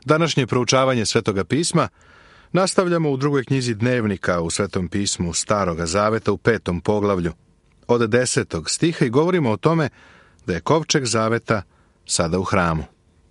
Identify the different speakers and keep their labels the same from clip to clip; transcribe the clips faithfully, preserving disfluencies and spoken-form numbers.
Speaker 1: Današnje proučavanje Svetoga pisma nastavljamo u drugoj knjizi Dnevnika u Svetom pismu Staroga zaveta u petom poglavlju od desetog stiha i govorimo o tome da je kovčeg zaveta sada u hramu.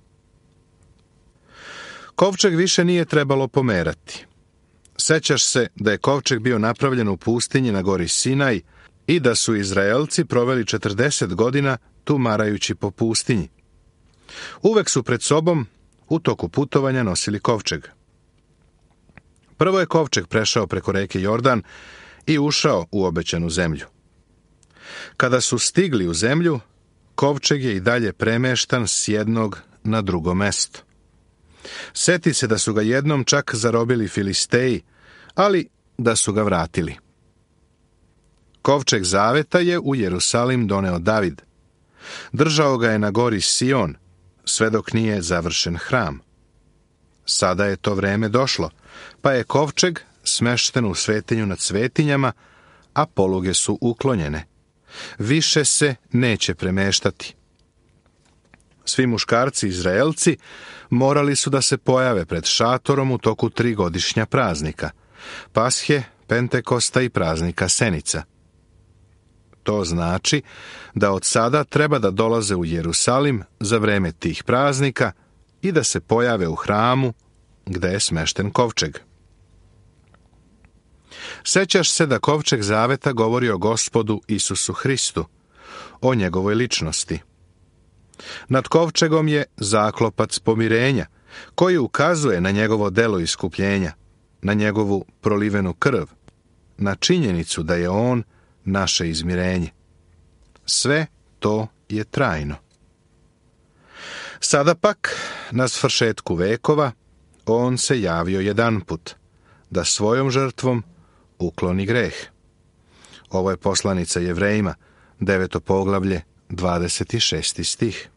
Speaker 1: Kovčeg više nije trebalo pomerati. Sećaš se da je kovčeg bio napravljen u pustinji na gori Sinaj i da su Izraelci proveli četrdeset godina tumarajući po pustinji. Uvek su pred sobom u toku putovanja nosili kovčeg. Prvo je kovčeg prešao preko reke Jordan i ušao u obećanu zemlju. Kada su stigli u zemlju, kovčeg je i dalje premeštan s jednog na drugo mesto. Seti se da su ga jednom čak zarobili Filisteji, ali da su ga vratili. Kovčeg zaveta je u Jerusalim doneo David. Držao ga je na gori Sion, sve dok nije završen hram. Sada je to vreme došlo, pa je kovčeg smešten u svetinju nad svetinjama, a poluge su uklonjene. Više se neće premeštati. Svi muškarci Izraelci morali su da se pojave pred šatorom u toku tri godišnja praznika, Pashe, Pentekosta i praznika Senica. To znači da od sada treba da dolaze u Jerusalim za vreme tih praznika i da se pojave u hramu gde je smešten kovčeg. Sećaš se da kovčeg zaveta govori o Gospodu Isusu Hristu, o njegovoj ličnosti. Nad kovčegom je zaklopac pomirenja, koji ukazuje na njegovo delo iskupljenja, na njegovu prolivenu krv, na činjenicu da je on naše izmirenje. Sve to je trajno. Sada pak, na svršetku vekova, on se javio jedanput, da svojom žrtvom ukloni greh. Ovo je poslanica Jevrejima, deveto poglavlje, dvadeset šesti stih.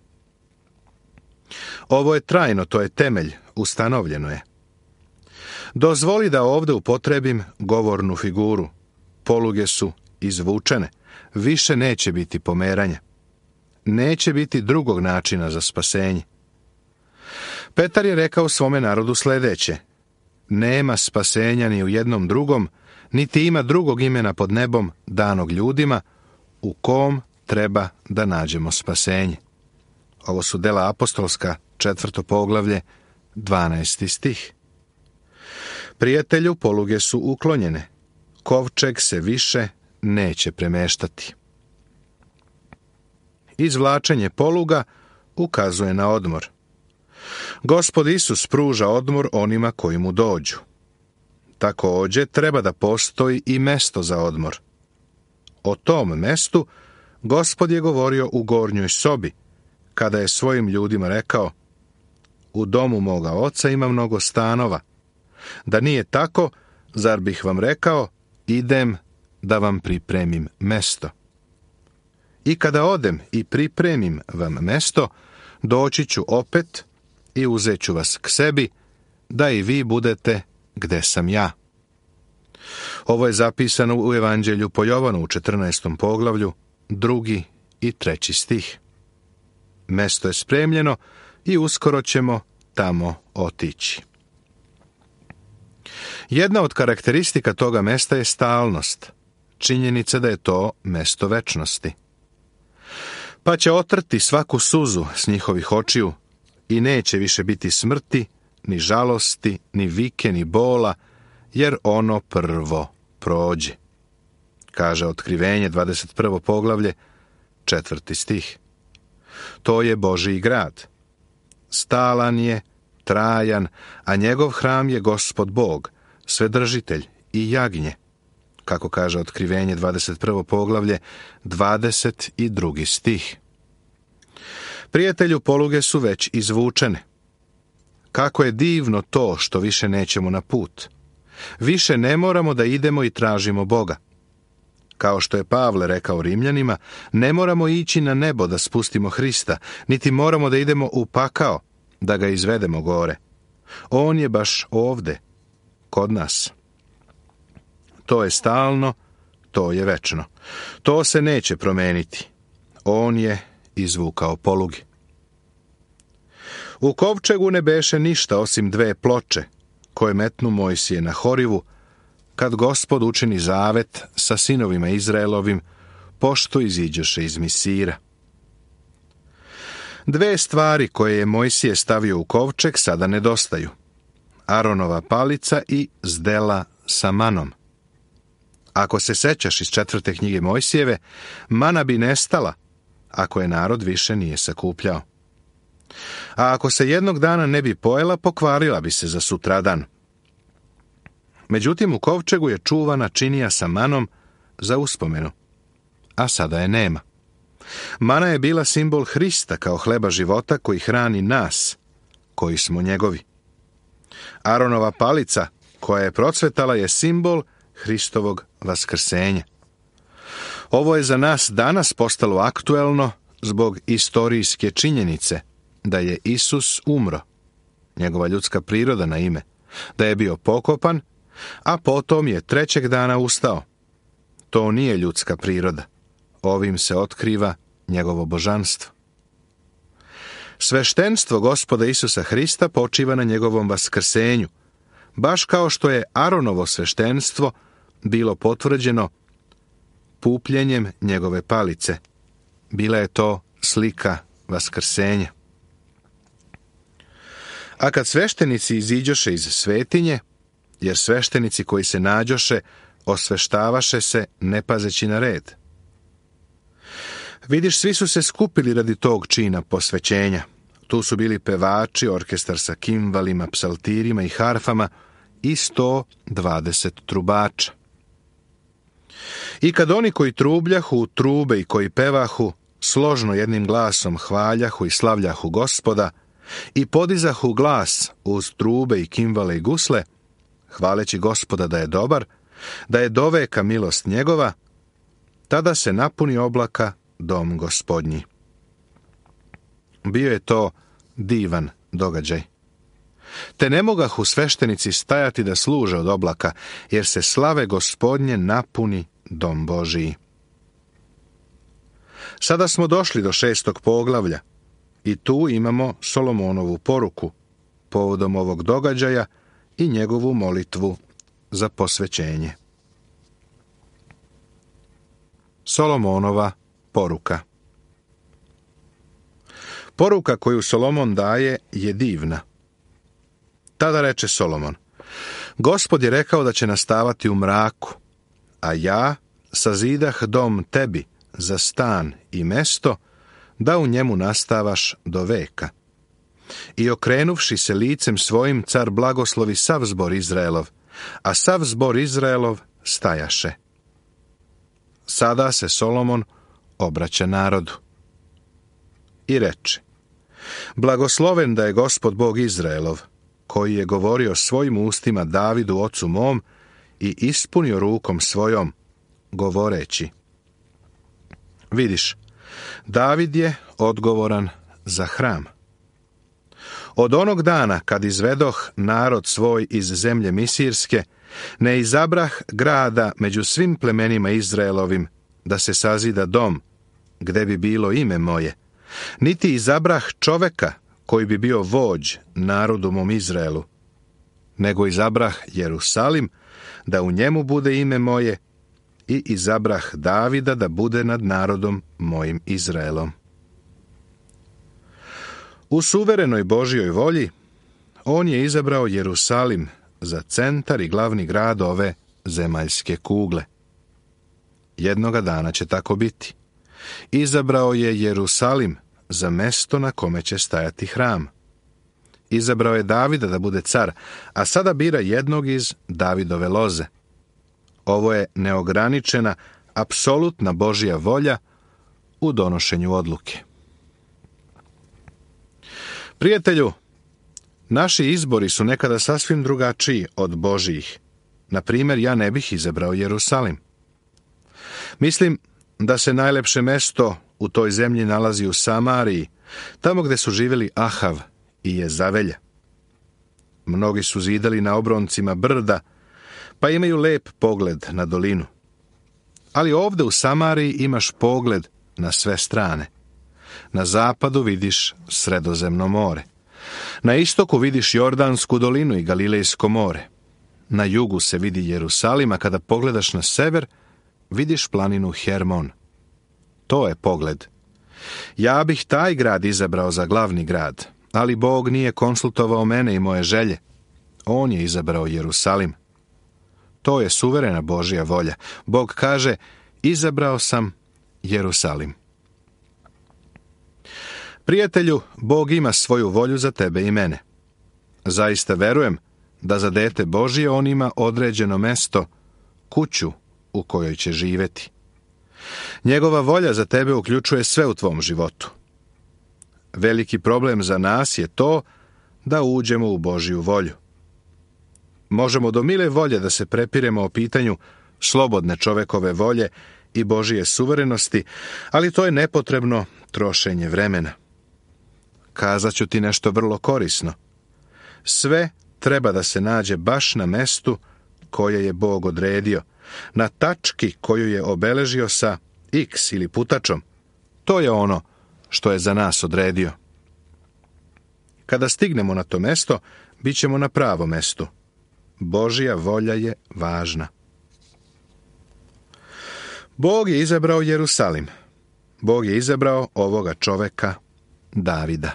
Speaker 1: Ovo je trajno, to je temelj, ustanovljeno je. Dozvoli da ovde upotrebim govornu figuru. Poluge su izvučene, više neće biti pomeranja. Neće biti drugog načina za spasenje. Petar je rekao svome narodu sledeće: nema spasenja ni u jednom drugom, niti ima drugog imena pod nebom danog ljudima, u kom treba da nađemo spasenje. Ovo su Dela apostolska, četvrto poglavlje, dvanaesti stih. Prijatelju, poluge su uklonjene. Kovčeg se više neće premeštati. Izvlačenje poluga ukazuje na odmor. Gospod Isus pruža odmor onima koji mu dođu. Takođe, treba da postoji i mesto za odmor. O tom mestu Gospod je govorio u gornjoj sobi, kada je svojim ljudima rekao: u domu moga oca ima mnogo stanova. Da nije tako, zar bih vam rekao, idem da vam pripremim mesto. I kada odem i pripremim vam mesto, doći ću opet i uzet ću vas k sebi, da i vi budete gde sam ja. Ovo je zapisano u Evanđelju po Jovanu u četrnaestom poglavlju, drugi i treći stih. Mesto je spremljeno i uskoro ćemo tamo otići. Jedna od karakteristika toga mesta je stalnost, činjenica da je to mesto večnosti. Pa će otrti svaku suzu s njihovih očiju i neće više biti smrti, ni žalosti, ni vike, ni bola, jer ono prvo prođe. Kaže Otkrivenje, dvadeset prvo poglavlje, četvrti stih. To je Božji grad. Stalan je, trajan, a njegov hram je Gospod Bog, Svedržitelj i jagnje. Kako kaže Otkrivenje, dvadeset prvo poglavlje, dvadeset drugi stih. Prijatelju, poluge su već izvučene. Kako je divno to što više nećemo na put. Više ne moramo da idemo i tražimo Boga. Kao što je Pavle rekao Rimljanima, ne moramo ići na nebo da spustimo Hrista, niti moramo da idemo u pakao, da ga izvedemo gore. On je baš ovde, kod nas. To je stalno, to je večno. To se neće promeniti. On je izvukao poluge. U kovčegu ne beše ništa osim dve ploče, koje metnu Mojsije na Horivu, kad Gospod učini zavet sa sinovima Izraelovim, pošto iziđoše iz Misira. Dve stvari koje je Mojsije stavio u kovčeg sada nedostaju. Aronova palica i zdela sa manom. Ako se sećaš iz četvrte knjige Mojsijeve, mana bi nestala, ako je narod više nije sakupljao. A ako se jednog dana ne bi pojela, pokvarila bi se za sutradan. Međutim, u kovčegu je čuvana činija sa manom za uspomenu, a sada je nema. Mana je bila simbol Hrista kao hleba života koji hrani nas, koji smo njegovi. Aronova palica, koja je procvetala, je simbol Hristovog vaskrsenja. Ovo je za nas danas postalo aktuelno zbog istorijske činjenice da je Isus umro, njegova ljudska priroda na ime, da je bio pokopan, a potom je trećeg dana ustao. To nije ljudska priroda. Ovim se otkriva njegovo božanstvo. Sveštenstvo Gospoda Isusa Hrista počiva na njegovom vaskrsenju, baš kao što je Aronovo sveštenstvo bilo potvrđeno pupljenjem njegove palice. Bila je to slika vaskrsenja. A kad sveštenici iziđoše iz svetinje, jer sveštenici koji se nađoše osveštavaše se ne pazeći na red. Vidiš, svi su se skupili radi tog čina posvećenja. Tu su bili pevači, orkestar sa kimvalima, psaltirima i harfama i sto dvadeset trubača. I kad oni koji trubljahu, trube i koji pevahu, složno jednim glasom hvaljahu i slavljahu Gospoda i podizahu glas uz trube i kimvale i gusle, hvaleći Gospoda da je dobar, da je doveka milost njegova, tada se napuni oblaka dom Gospodnji. Bio je to divan događaj. Te ne mogahu sveštenici stajati da služe od oblaka, jer se slave Gospodnje napuni dom Božiji. Sada smo došli do šestog poglavlja i tu imamo Solomonovu poruku povodom ovog događaja i njegovu molitvu za posvećenje. Solomonova poruka. Poruka koju Solomon daje je divna. Tada reče Solomon: Gospod je rekao da će nastavati u mraku, a ja sazidah dom tebi za stan i mesto, da u njemu nastavaš do veka. I okrenuvši se licem svojim, car blagoslovi sav zbor Izraelov, a sav zbor Izraelov stajaše. Sada se Solomon obraća narodu i reče: Blagosloven da je Gospod Bog Izraelov, koji je govorio svojim ustima Davidu ocu mom i ispunio rukom svojom, govoreći: Vidiš, David je odgovoran za hram. Od onog dana kad izvedoh narod svoj iz zemlje Misirske, ne izabrah grada među svim plemenima Izraelovim da se sazida dom, gde bi bilo ime moje, niti izabrah čoveka koji bi bio vođ narodu mom Izraelu, nego izabrah Jerusalim da u njemu bude ime moje i izabrah Davida da bude nad narodom mojim Izraelom. U suverenoj Božjoj volji on je izabrao Jerusalim za centar i glavni grad ove zemaljske kugle. Jednoga dana će tako biti. Izabrao je Jerusalim za mesto na kome će stajati hram. Izabrao je Davida da bude car, a sada bira jednog iz Davidove loze. Ovo je neograničena, apsolutna Božja volja u donošenju odluke. Prijatelju, naši izbori su nekada sasvim drugačiji od Božjih. Na primjer, ja ne bih izabrao Jerusalim. Mislim da se najlepše mesto u toj zemlji nalazi u Samariji, tamo gde su živjeli Ahav i Jezavelja. Mnogi su zidali na obroncima brda, pa imaju lep pogled na dolinu. Ali ovdje u Samariji imaš pogled na sve strane. Na zapadu vidiš Sredozemno more, Na istoku vidiš Jordansku dolinu i Galilejsko more. Na jugu se vidi Jerusalim, a kada pogledaš na sever, vidiš planinu Hermon. To je pogled. Ja bih taj grad izabrao za glavni grad, ali Bog nije konsultovao mene i moje želje. On je izabrao Jerusalim. To je suverena Božja volja. Bog kaže, izabrao sam Jerusalim. Prijatelju, Bog ima svoju volju za tebe i mene. Zaista verujem da za dete Božje on ima određeno mesto, kuću u kojoj će živjeti. Njegova volja za tebe uključuje sve u tvom životu. Veliki problem za nas je to da uđemo u Božju volju. Možemo do mile volje da se prepiremo o pitanju slobodne čovekove volje i Božije suverenosti, ali to je nepotrebno trošenje vremena. Kazat ću ti nešto vrlo korisno. Sve treba da se nađe baš na mestu koje je Bog odredio, na tački koju je obeležio sa X ili putačom. To je ono što je za nas odredio. Kada stignemo na to mesto, bit ćemo na pravom mestu. Božja volja je važna. Bog je izabrao Jerusalim. Bog je izabrao ovoga čoveka, Davida.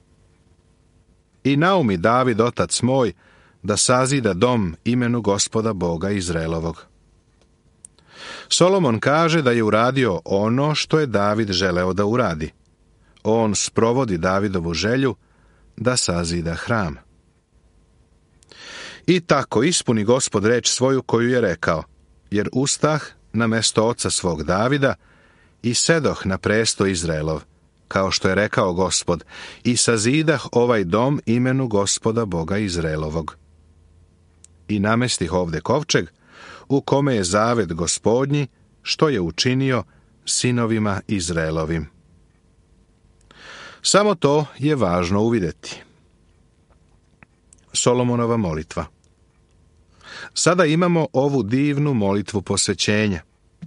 Speaker 1: I naumi David, otac moj, da sazida dom imenu Gospoda Boga Izraelovog. Solomon kaže da je uradio ono što je David želeo da uradi. On sprovodi Davidovu želju da sazida hram. I tako ispuni Gospod reč svoju koju je rekao, jer ustah na mesto oca svog Davida i sedoh na presto Izraelov, kao što je rekao Gospod, i sazidah ovaj dom imenu Gospoda Boga Izraelovog. I namestih ovde kovčeg, u kome je zavet Gospodnji, što je učinio sinovima Izraelovim. Samo to je važno uvideti. Solomonova molitva. Sada imamo ovu divnu molitvu posvećenja.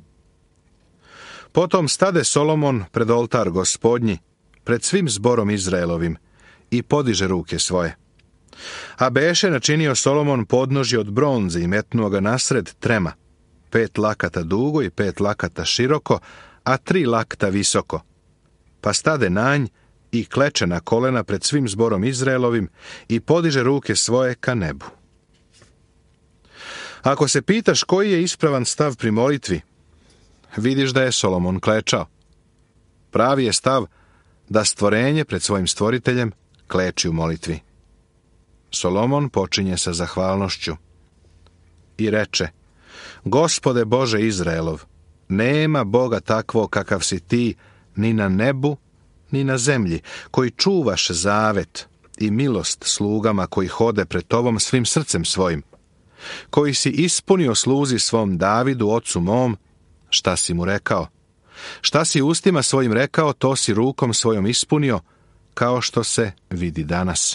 Speaker 1: Potom stade Solomon pred oltar Gospodnji, pred svim zborom Izraelovim, i podiže ruke svoje. A beše načinio Solomon podnožje od bronze i metnuo ga nasred trema, pet lakata dugo i pet lakata široko, a tri lakta visoko. Pa stade nanj i kleče na kolena pred svim zborom Izraelovim i podiže ruke svoje ka nebu. Ako se pitaš koji je ispravan stav pri molitvi, vidiš da je Solomon klečao. Pravi je stav da stvorenje pred svojim stvoriteljem kleči u molitvi. Solomon počinje sa zahvalnošću i reče: Gospode Bože Izraelov, nema Boga takvog kakav si ti ni na nebu, ni na zemlji, koji čuvaš zavet i milost slugama koji hode pred tobom svim srcem svojim, koji si ispunio sluzi svom Davidu, ocu mom, šta si mu rekao. Šta si ustima svojim rekao, to si rukom svojom ispunio, kao što se vidi danas.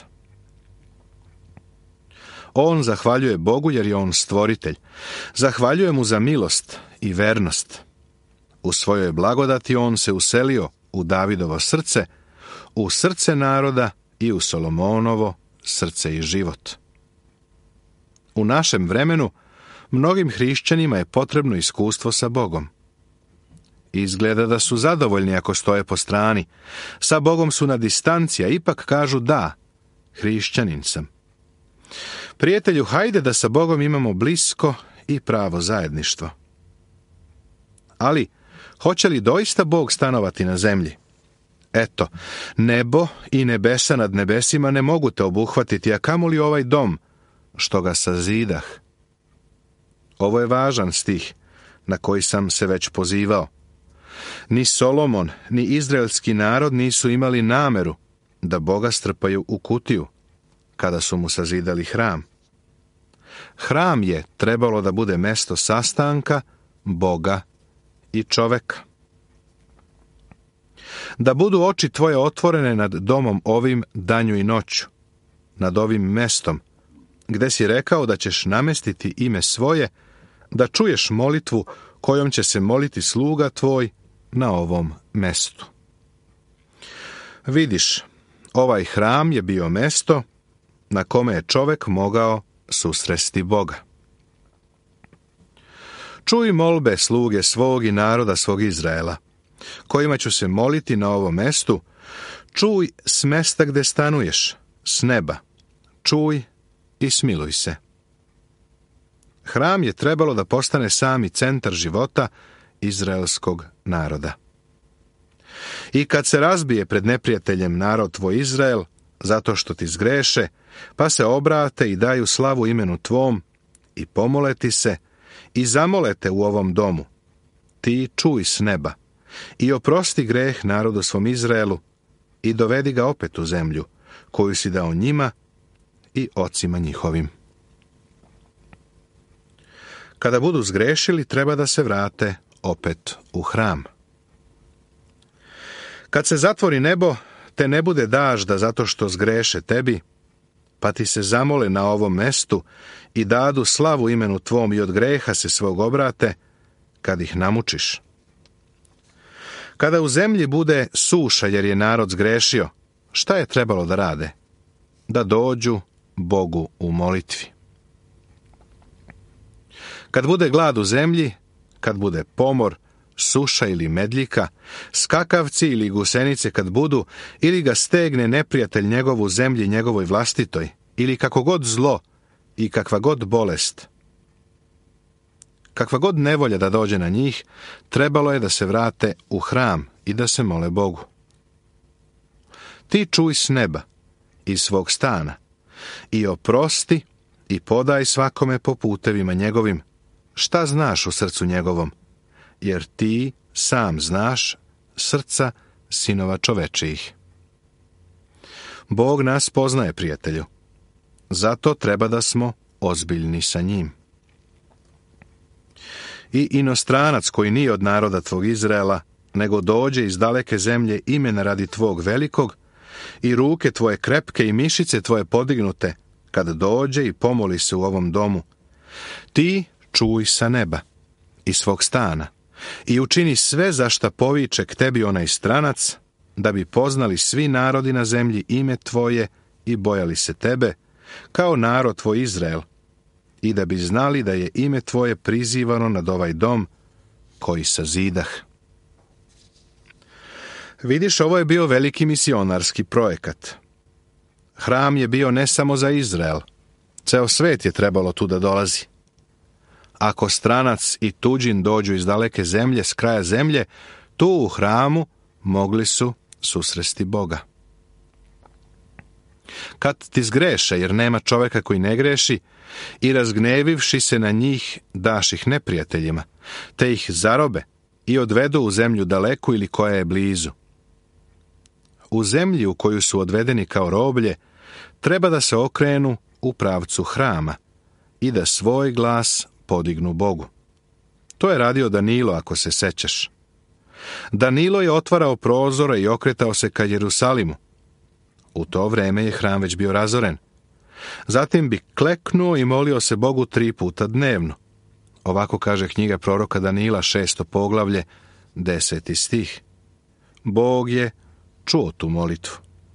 Speaker 1: On zahvaljuje Bogu jer je on stvoritelj. Zahvaljuje mu za milost i vernost. U svojoj blagodati on se uselio u Davidovo srce, u srce naroda i u Solomonovo srce i život. U našem vremenu mnogim hrišćanima je potrebno iskustvo sa Bogom. Izgleda da su zadovoljni ako stoje po strani. Sa Bogom su na distanci, a ipak kažu da, hrišćanin sam. Prijatelju, hajde da sa Bogom imamo blisko i pravo zajedništvo. Ali, hoće li doista Bog stanovati na zemlji? Eto, nebo i nebesa nad nebesima ne mogu te obuhvatiti, a kamoli ovaj dom, što ga sazidah. Ovo je važan stih, na koji sam se već pozivao. Ni Solomon, ni izraelski narod nisu imali nameru da Boga strpaju u kutiju, kada su mu sazidali hram. Hram je trebalo da bude mesto sastanka Boga i čoveka. Da budu oči tvoje otvorene nad domom ovim danju i noću, nad ovim mestom, gde si rekao da ćeš namestiti ime svoje, da čuješ molitvu kojom će se moliti sluga tvoj na ovom mestu. Vidiš, Ovaj hram je bio mesto na kome je čovek mogao susresti Boga. Čuj molbe sluge svog i naroda svog Izraela, kojima ću se moliti na ovom mestu. Čuj s mesta gde stanuješ, s neba. Čuj i smiluj se. Hram je trebalo da postane sami centar života izraelskog naroda. I kad se razbije pred neprijateljem narod tvoj Izrael, zato što ti zgreše, pa se obrate i daju slavu imenu tvom, i pomole ti se, i zamolete u ovom domu, ti čuj s neba, i oprosti greh narodu svom Izraelu, i dovedi ga opet u zemlju, koju si dao njima i ocima njihovim. Kada budu zgrešili, treba da se vrate opet u hram. Kad se zatvori nebo, te ne bude dažda zato što zgreše tebi, pa ti se zamole na ovom mestu i dadu slavu imenu tvom i od greha se svog obrate, kad ih namučiš. Kada u zemlji bude suša jer je narod zgrešio, šta je trebalo da rade? Da dođu Bogu u molitvi. Kad bude glad u zemlji, kad bude pomor, suša ili medljika, skakavci ili gusenice kad budu, ili ga stegne neprijatelj njegov u zemlji njegovoj vlastitoj, ili kako god zlo i kakva god bolest, kakva god nevolja da dođe na njih, trebalo je da se vrate u hram i da se mole Bogu. Ti čuj s neba, iz svog stana, i oprosti i podaj svakome po putevima njegovim, šta znaš u srcu njegovom, jer ti sam znaš srca sinova čovečijih. Bog nas poznaje, prijatelju, zato treba da smo ozbiljni sa njim. I inostranac koji nije od naroda tvog Izraela, nego dođe iz daleke zemlje imena radi tvog velikog, i ruke tvoje krepke i mišice tvoje podignute, kad dođe i pomoli se u ovom domu, ti čuj sa neba, iz svog stana, i učini sve za šta poviče k tebi onaj stranac, da bi poznali svi narodi na zemlji ime tvoje i bojali se tebe, kao narod tvoj Izrael, i da bi znali da je ime tvoje prizivano nad ovaj dom koji sazidah. Vidiš, ovo je bio veliki misionarski projekat. Hram je bio ne samo za Izrael, ceo svet je trebalo tu da dolazi. Ako stranac i tuđin dođu iz daleke zemlje, s kraja zemlje, tu u hramu mogli su susresti Boga. Kad ti zgreše, jer nema čoveka koji ne greši, i razgnevivši se na njih, daš ih neprijateljima, te ih zarobe i odvedu u zemlju daleku ili koja je blizu. U zemlji u koju su odvedeni kao roblje, treba da se okrenu u pravcu hrama i da svoj glas podignu Bogu. To je radio Danilo, ako se sećaš. Danilo je otvarao prozore i okretao se ka Jerusalimu. U to vreme je hram već bio razoren. Zatim bi kleknuo i molio se Bogu tri puta dnevno. Ovako kaže knjiga proroka Danila, šesto poglavlje, deseti stih. Bog je čuo tu molitvu.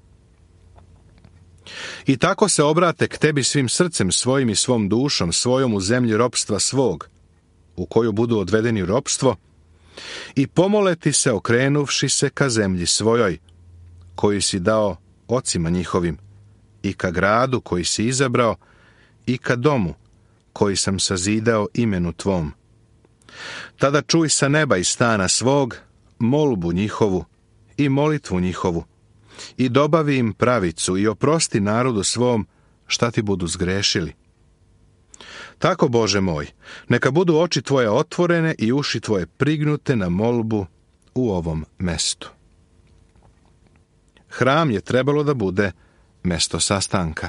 Speaker 1: I tako se obrate k tebi svim srcem svojim i svom dušom, svojom u zemlji ropstva svog, u koju budu odvedeni u ropstvo, i pomole ti se okrenuvši se ka zemlji svojoj, koju si dao ocima njihovim, i ka gradu koji si izabrao, i ka domu koji sam sazidao imenu tvom. Tada čuj sa neba i stana svog molbu njihovu i molitvu njihovu, i dobavi im pravicu i oprosti narodu svom šta ti budu zgrešili. Tako, Bože moj, neka budu oči tvoje otvorene i uši tvoje prignute na molbu u ovom mestu. Hram je trebalo da bude mesto sastanka.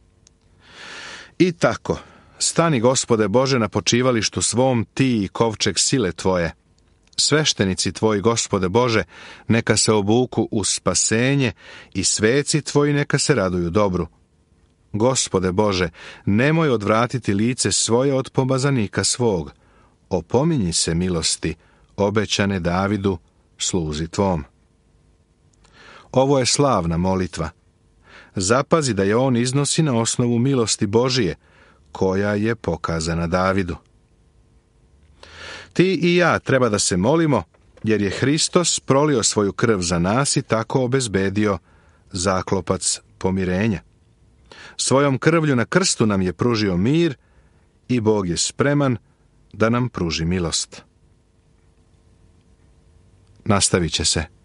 Speaker 1: I tako, stani, Gospode Bože, na počivalištu svom, ti i kovčeg sile tvoje. Sveštenici tvoji, Gospode Bože, neka se obuku u spasenje i sveci tvoji neka se raduju dobru. Gospode Bože, nemoj odvratiti lice svoje od pomazanika svog. Opominji se milosti, obećane Davidu, sluzi tvom. Ovo je slavna molitva, zapazi da je on iznosi na osnovu milosti Božije, koja je pokazana Davidu. Ti i ja treba da se molimo, jer je Hristos prolio svoju krv za nas i tako obezbedio zaklopac pomirenja. Svojom krvlju na krstu nam je pružio mir i Bog je spreman da nam pruži milost. Nastavit će se.